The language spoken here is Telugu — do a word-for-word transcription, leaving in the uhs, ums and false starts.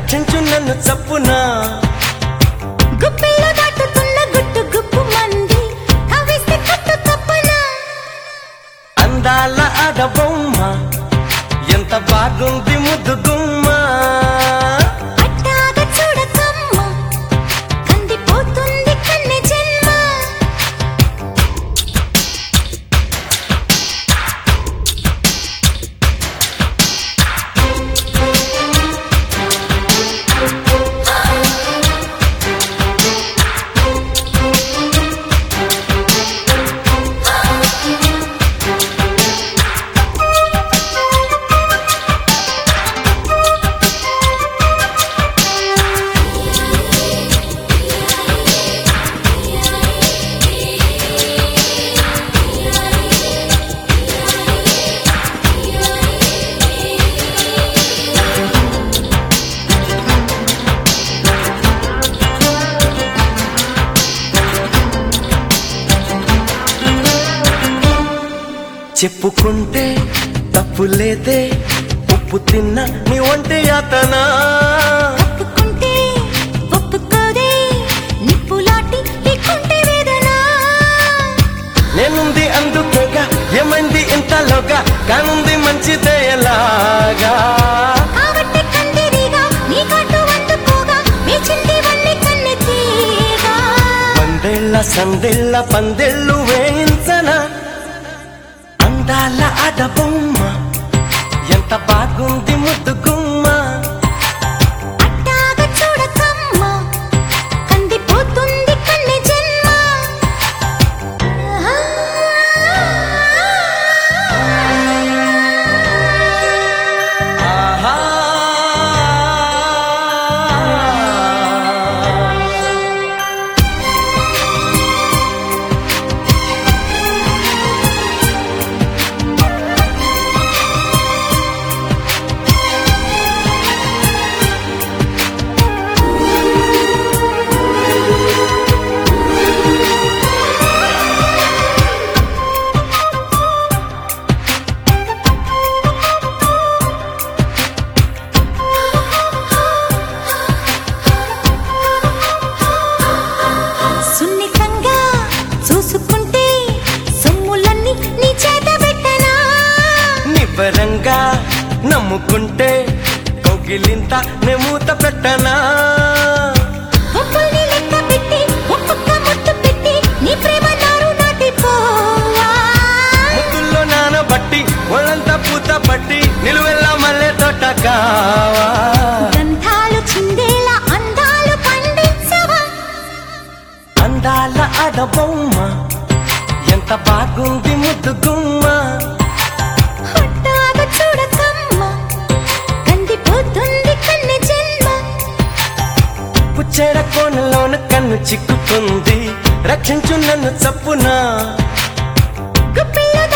రక్షించు నన్ను చప్పునా గుప్పిలో దాటుతున్న గుట్టు గుప్పు మంది కవిస్తే కట్టు తప్పునా అందాల ఆడబొమ్మ ఎంత బాగుంది ముద్దు గుమ్మ అట్టాగ చూడకమ్మ కందిపోతుంది కన్నె జన్మ చెప్పుకుంటే తప్పు లేదే ఉప్పు తిన్న నీ ఒంటి యాతనా ఒప్పుకుంటే ఒప్పుకోదే నిప్పులాటి నీకుంటే వేదన నేనుంది అందుకేగా ఏమైంది ఇంతలోగా కానుంది మంచిదే ఎలాగా కాబట్టి కందిరిగా నీ కట్టు అందుకోగా వేచింది వల్లి కన్నెతీగా వందేళ్ల సందేళ్ల పందెళ్ళు వేయించనా అందాల ఆడబొమ్మ ఎంత బాగుంది ముద్దు గుమ్మ అట్టాగ చూడకమ్మ కందిపోతుంది కన్నె జన్మ ఆహా సున్నితంగా చూసుకుంటే సొమ్ములన్నీ నీ చేత పెట్టనా నిబ్బరంగా నమ్ముకుంటే కోగిలింత నెమూత పెట్టనా ఒప్పుల్ని లెక్క పెట్టి ఒక్కొక్క ముట్టు పెట్టి నీ ప్రేమ నారు దాటిపోవా ముద్దుల్లో నానబట్టి ఒళ్ళంతా పూత పట్టి నిలువెల్లా మల్లె తోట కావా గంధాలు చిందేలా అందాలు పండించవా అందాల ఆడబొమ్మ ఎంత బాగుంది ముద్దు గుమ్మ హొట్టాగ చూడకమ్మ కందిపోతుంది కన్నె జన్మ పుచ్చేడ కోనలోన కన్ను చిక్కుకుంది రక్షించు నన్ను చప్పునా గుప్పిలో